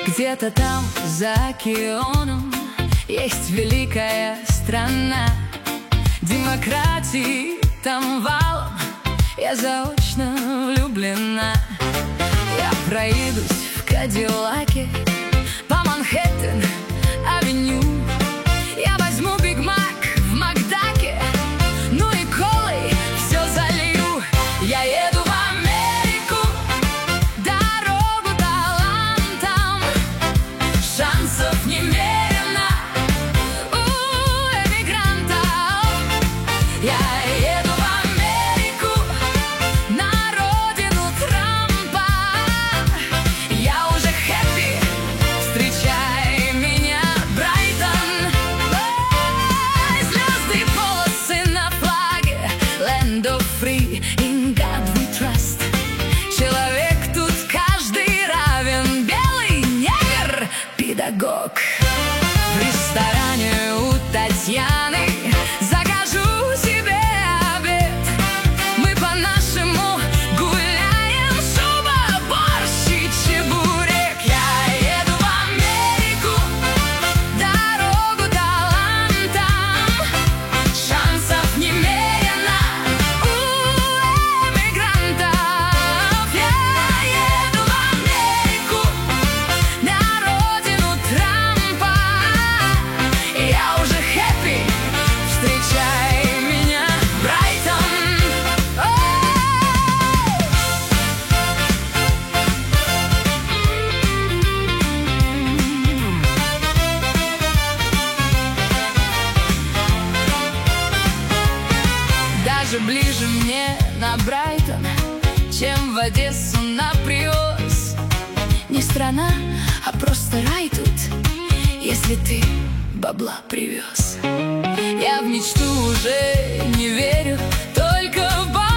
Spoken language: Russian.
Где-то там, за океаном, есть великая страна. Демократии там валом, я заочно влюблена. Я проедусь в Кадиллаке по Манхэттен-авеню. Я возьму Биг Мак в Макдаке, ну и колой все залью. Я еду в Америку, дорогу талантам, шансов немерено у эмигрантов. Я еду в Америку, на родину Трампа. Я уже хэппи, встречай меня, Брайтон. Звезды, полосы на флаге, Land of Free, in God we trust. Человек тут каждый равен, белый негр, педагог. В ресторане у Татьяны закажу себе обед. Мы по-нашему гуляем, шуба, борщ и чебурек. Я еду в Америку, дорогу талантам, шансов немерено у эмигрантов. Я еду в Америку, на родину Трампа. Я уже хэппи, встречай меня, Брайтон. Даже ближе мне на Брайтон, чем в Одессу на Приос. Не страна, а просто рай тут, если ты бабла привез. Я в мечту уже не верю, только в